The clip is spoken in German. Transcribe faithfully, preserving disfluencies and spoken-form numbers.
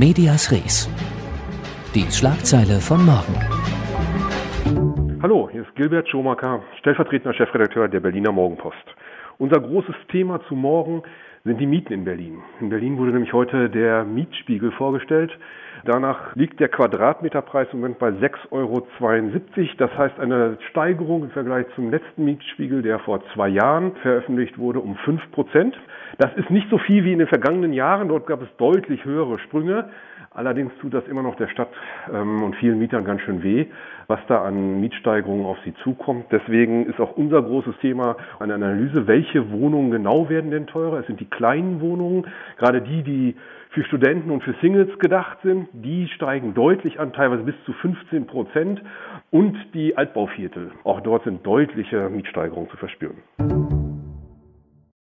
Medias Res. Die Schlagzeile von morgen. Hallo, hier ist Gilbert Schomaker, stellvertretender Chefredakteur der Berliner Morgenpost. Unser großes Thema zu morgen sind die Mieten in Berlin. In Berlin wurde nämlich heute der Mietspiegel vorgestellt. Danach liegt der Quadratmeterpreis im Moment bei sechs Euro zweiundsiebzig. Das heißt eine Steigerung im Vergleich zum letzten Mietspiegel, der vor zwei Jahren veröffentlicht wurde, um fünf Prozent. Das ist nicht so viel wie in den vergangenen Jahren. Dort gab es deutlich höhere Sprünge. Allerdings tut das immer noch der Stadt ähm, und vielen Mietern ganz schön weh, was da an Mietsteigerungen auf sie zukommt. Deswegen ist auch unser großes Thema eine Analyse, welche Wohnungen genau werden denn teurer. Es sind die kleinen Wohnungen, gerade die, die für Studenten und für Singles gedacht sind. Die steigen deutlich an, teilweise bis zu fünfzehn Prozent. Und die Altbauviertel, auch dort sind deutliche Mietsteigerungen zu verspüren.